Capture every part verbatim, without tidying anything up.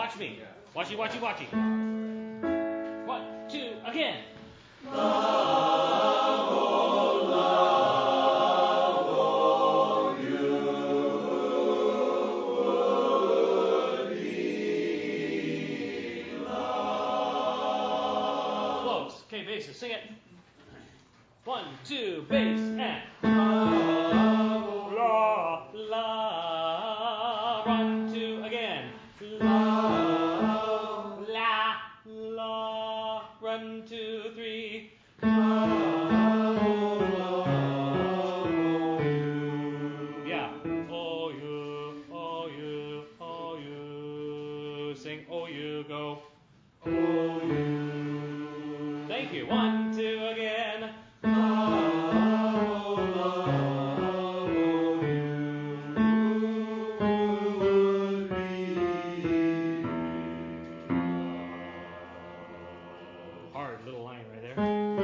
watch me. Watchy, watchy, watchy. One, two, again. Close. Okay, basses, sing it. One, two, bass, and la, la. One, two, again. La, la, la. One, two, three. Yeah. Oh, you, oh, you, oh, you. Sing, oh, you, go. Oh, you. Thank you. One, two, again. Hard little line right there.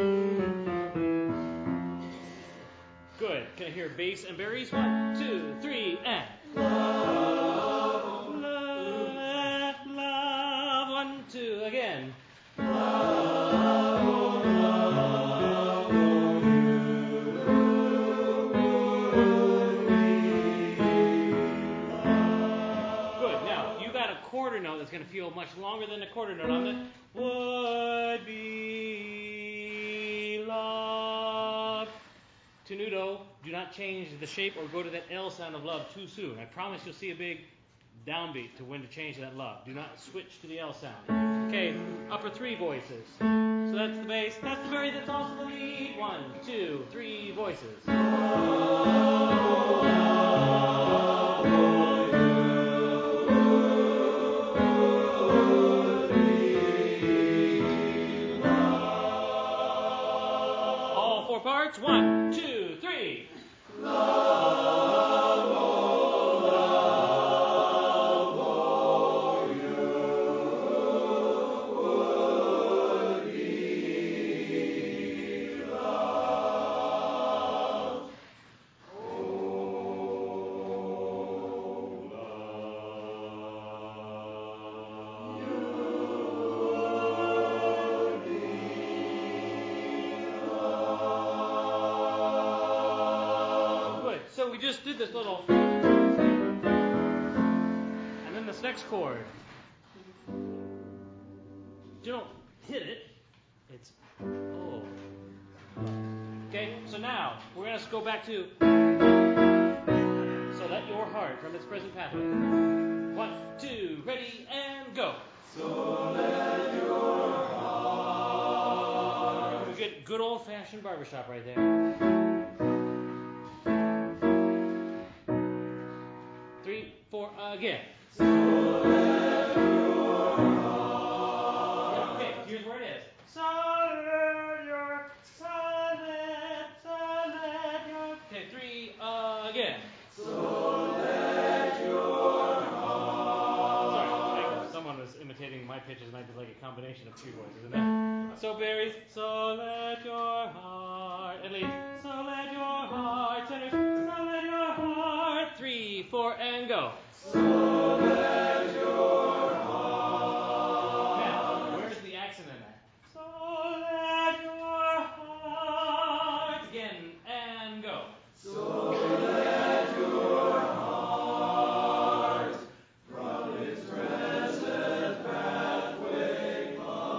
Good. Can I hear bass and berries? One, two, three, and love, love, love. One, two, again. Quarter note that's going to feel much longer than the quarter note on the would be love. Tenuto, do not change the shape or go to that L sound of love too soon. I promise you'll see a big downbeat to when to change that love. Do not switch to the L sound. Okay, upper three voices. So that's the bass. That's the very, that's also the lead. One, two, three voices. Parts. One, two, three. Love, oh, love, oh, you would be love. Oh, love. You would be So we just did this little, and then this next chord. You don't hit it. It's oh. Okay. So now we're gonna go back to so let your heart from its present pathway. One, two, ready, and go. So let your heart. We get good old-fashioned barbershop right there. Four, again. So let your heart. Okay, here's where it is. So let your, so let, so let your. Okay, three, uh, again. So let your heart. Sorry, someone was imitating my pitches and I did like a combination of two voices. Isn't that? So berries. So let your heart. At least. So let your heart. Tenors. So let your heart. Three, four, and go. So let your heart. Now, where's the accent in that? So let your heart. Again, and go. So let your heart from its present pathway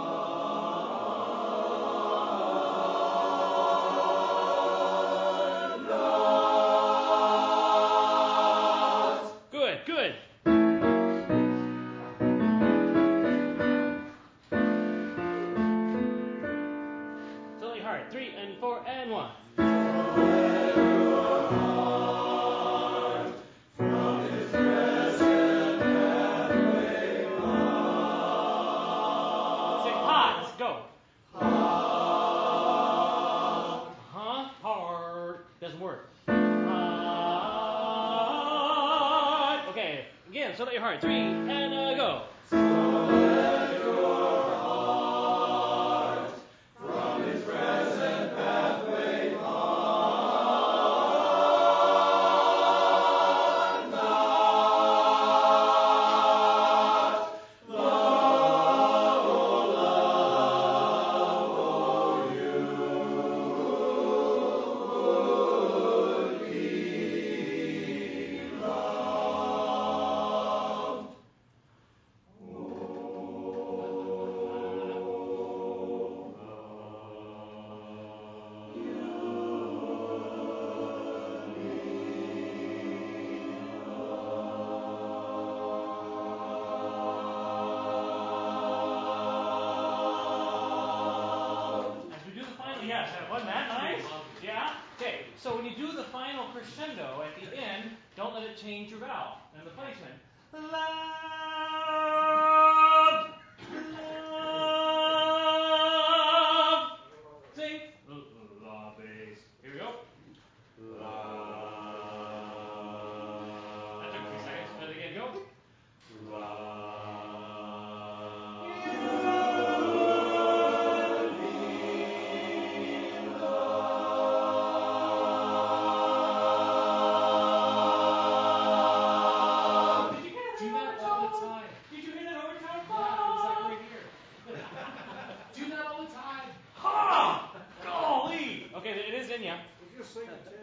Good, good. Totally hard. Three and four and one. So let your heart from its present pathway on. Say hot. Go. Hot. Huh? Hard. Doesn't work. Okay, again, so let your heart. Three, and uh, go. So let your heart from its present pathway on not Yes, wasn't that nice? Yeah? Okay, so when you do the final crescendo at the end, don't let it change your vowel and the placement. Love, love. Sing. La bass. Here we go. That took a few seconds, but again, go. Okay, it is in ya. If you're singing